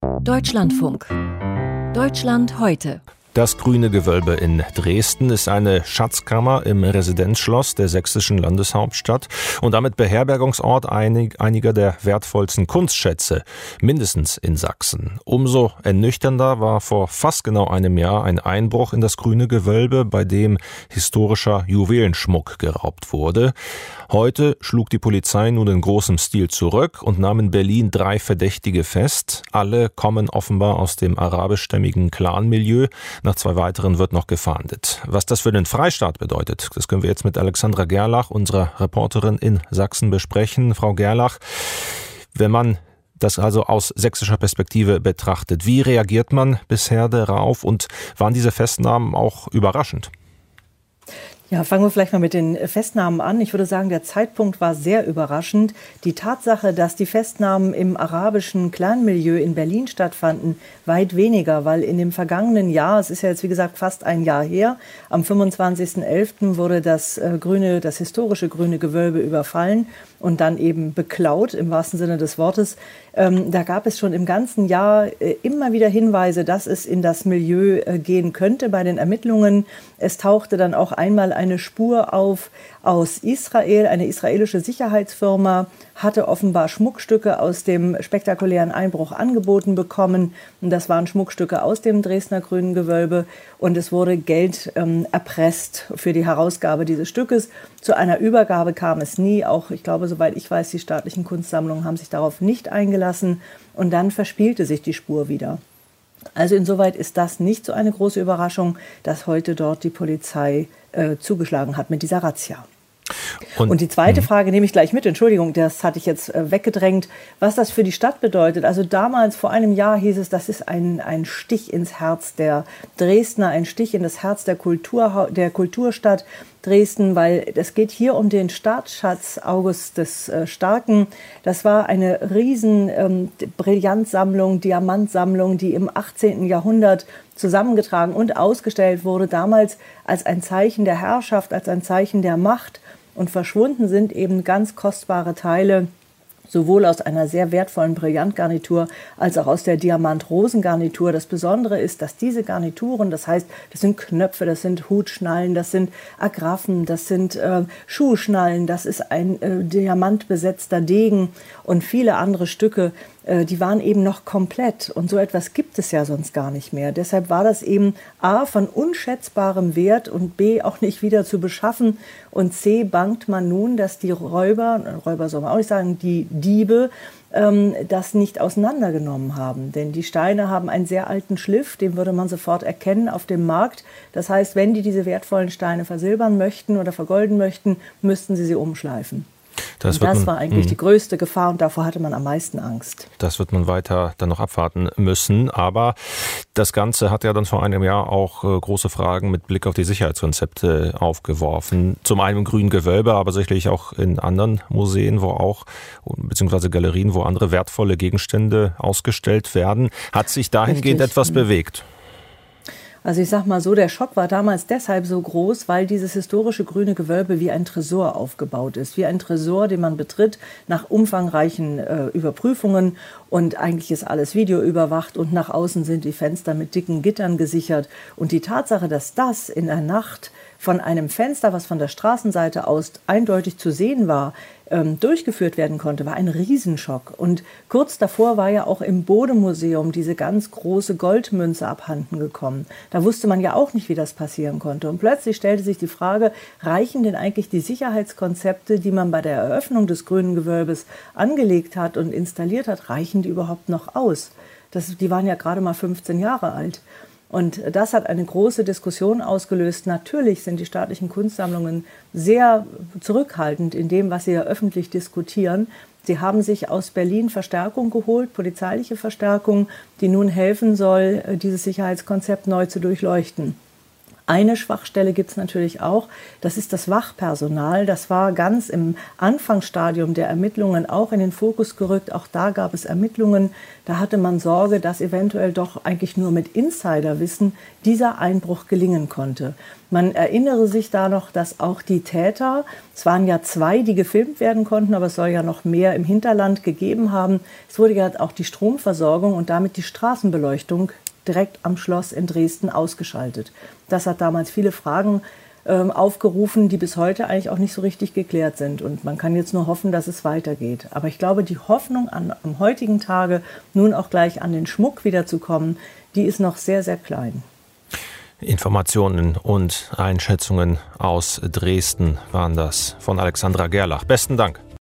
Deutschlandfunk. Deutschland heute. Das Grüne Gewölbe in Dresden ist eine Schatzkammer im Residenzschloss der sächsischen Landeshauptstadt und damit Beherbergungsort einiger der wertvollsten Kunstschätze, mindestens in Sachsen. Umso ernüchternder war vor fast genau einem Jahr ein Einbruch in das Grüne Gewölbe, bei dem historischer Juwelenschmuck geraubt wurde. Heute schlug die Polizei nun in großem Stil zurück und nahm in Berlin 3 Verdächtige fest. Alle kommen offenbar aus dem arabischstämmigen Clan-Milieu. Nach 2 weiteren wird noch gefahndet. Was das für den Freistaat bedeutet, das können wir jetzt mit Alexandra Gerlach, unserer Reporterin in Sachsen, besprechen. Frau Gerlach, wenn man das also aus sächsischer Perspektive betrachtet, wie reagiert man bisher darauf und waren diese Festnahmen auch überraschend? Ja, fangen wir vielleicht mal mit den Festnahmen an. Ich würde sagen, der Zeitpunkt war sehr überraschend. Die Tatsache, dass die Festnahmen im arabischen Clanmilieu in Berlin stattfanden, weit weniger, weil in dem vergangenen Jahr, es ist ja jetzt wie gesagt fast ein Jahr her, am 25.11. wurde das historische Grüne Gewölbe überfallen und dann eben beklaut, im wahrsten Sinne des Wortes. Da gab es schon im ganzen Jahr immer wieder Hinweise, dass es in das Milieu gehen könnte bei den Ermittlungen. Es tauchte dann auch einmal eine Spur auf aus Israel. Eine israelische Sicherheitsfirma hatte offenbar Schmuckstücke aus dem spektakulären Einbruch angeboten bekommen. Und das waren Schmuckstücke aus dem Dresdner Grünen Gewölbe. Und es wurde Geld erpresst für die Herausgabe dieses Stückes. Zu einer Übergabe kam es nie. Auch, ich glaube, soweit ich weiß, die staatlichen Kunstsammlungen haben sich darauf nicht eingelassen. Und dann verspielte sich die Spur wieder. Also insoweit ist das nicht so eine große Überraschung, dass heute dort die Polizei zugeschlagen hat mit dieser Razzia. Und die zweite Frage nehme ich gleich mit, Entschuldigung, das hatte ich jetzt weggedrängt, was das für die Stadt bedeutet. Also damals, vor einem Jahr hieß es, das ist ein Stich ins Herz der Dresdner, ein Stich in das Herz der Kulturstadt Dresden, weil es geht um den Staatsschatz August des Starken. Das war eine riesen Brillantsammlung, Diamantsammlung, die im 18. Jahrhundert zusammengetragen und ausgestellt wurde, damals als ein Zeichen der Herrschaft, als ein Zeichen der Macht. Und verschwunden sind eben ganz kostbare Teile, sowohl aus einer sehr wertvollen Brillantgarnitur als auch aus der Diamant-Rosen-Garnitur. Das Besondere ist, dass diese Garnituren, das heißt, das sind Knöpfe, das sind Hutschnallen, das sind Agraffen, das sind Schuhschnallen, das ist ein diamantbesetzter Degen und viele andere Stücke, die waren eben noch komplett. Und so etwas gibt es ja sonst gar nicht mehr. Deshalb war das eben A, von unschätzbarem Wert und B, auch nicht wieder zu beschaffen. Und C, bangt man nun, dass die Räuber soll man auch nicht sagen, die Diebe, das nicht auseinandergenommen haben. Denn die Steine haben einen sehr alten Schliff, den würde man sofort erkennen auf dem Markt. Das heißt, wenn die diese wertvollen Steine versilbern möchten oder vergolden möchten, müssten sie umschleifen. Das war eigentlich die größte Gefahr und davor hatte man am meisten Angst. Das wird man weiter dann noch abwarten müssen. Aber das Ganze hat ja dann vor einem Jahr auch große Fragen mit Blick auf die Sicherheitskonzepte aufgeworfen. Zum einen im Grünen Gewölbe, aber sicherlich auch in anderen Museen, beziehungsweise Galerien, wo andere wertvolle Gegenstände ausgestellt werden. Hat sich dahingehend etwas bewegt? Also ich sag mal so, der Schock war damals deshalb so groß, weil dieses historische Grüne Gewölbe wie ein Tresor aufgebaut ist. Wie ein Tresor, den man betritt nach umfangreichen Überprüfungen und eigentlich ist alles videoüberwacht und nach außen sind die Fenster mit dicken Gittern gesichert. Und die Tatsache, dass das in der Nacht von einem Fenster, was von der Straßenseite aus eindeutig zu sehen war, durchgeführt werden konnte, war ein Riesenschock. Und kurz davor war ja auch im Bode-Museum diese ganz große Goldmünze abhanden gekommen. Da wusste man ja auch nicht, wie das passieren konnte. Und plötzlich stellte sich die Frage, reichen denn eigentlich die Sicherheitskonzepte, die man bei der Eröffnung des Grünen Gewölbes angelegt hat und installiert hat, reichen die überhaupt noch aus? Die waren ja gerade mal 15 Jahre alt. Und das hat eine große Diskussion ausgelöst. Natürlich sind die staatlichen Kunstsammlungen sehr zurückhaltend in dem, was sie ja öffentlich diskutieren. Sie haben sich aus Berlin Verstärkung geholt, polizeiliche Verstärkung, die nun helfen soll, dieses Sicherheitskonzept neu zu durchleuchten. Eine Schwachstelle gibt es natürlich auch, das ist das Wachpersonal. Das war ganz im Anfangsstadium der Ermittlungen auch in den Fokus gerückt. Auch da gab es Ermittlungen. Da hatte man Sorge, dass eventuell doch eigentlich nur mit Insiderwissen dieser Einbruch gelingen konnte. Man erinnere sich da noch, dass auch die Täter, es waren ja 2, die gefilmt werden konnten, aber es soll ja noch mehr im Hinterland gegeben haben. Es wurde ja auch die Stromversorgung und damit die Straßenbeleuchtung direkt am Schloss in Dresden ausgeschaltet. Das hat damals viele Fragen aufgerufen, die bis heute eigentlich auch nicht so richtig geklärt sind. Und man kann jetzt nur hoffen, dass es weitergeht. Aber ich glaube, die Hoffnung am heutigen Tage, nun auch gleich an den Schmuck wiederzukommen, die ist noch sehr, sehr klein. Informationen und Einschätzungen aus Dresden waren das von Alexandra Gerlach. Besten Dank.